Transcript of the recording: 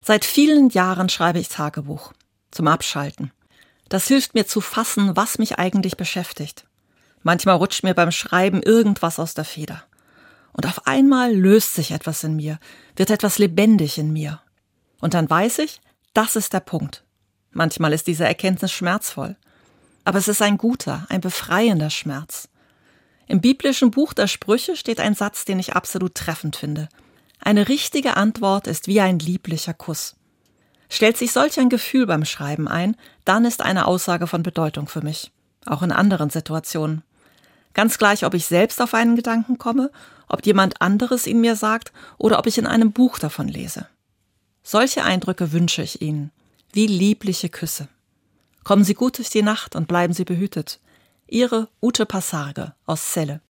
Seit vielen Jahren schreibe ich Tagebuch. Zum Abschalten. Das hilft mir zu fassen, was mich eigentlich beschäftigt. Manchmal rutscht mir beim Schreiben irgendwas aus der Feder. Und auf einmal löst sich etwas in mir, wird etwas lebendig in mir. Und dann weiß ich, das ist der Punkt. Manchmal ist diese Erkenntnis schmerzvoll. Aber es ist ein guter, ein befreiender Schmerz. Im biblischen Buch der Sprüche steht ein Satz, den ich absolut treffend finde. Eine richtige Antwort ist wie ein lieblicher Kuss. Stellt sich solch ein Gefühl beim Schreiben ein, dann ist eine Aussage von Bedeutung für mich. Auch in anderen Situationen. Ganz gleich, ob ich selbst auf einen Gedanken komme, ob jemand anderes ihn mir sagt oder ob ich in einem Buch davon lese. Solche Eindrücke wünsche ich Ihnen, wie liebliche Küsse. Kommen Sie gut durch die Nacht und bleiben Sie behütet. Ihre Ute Passarge aus Celle.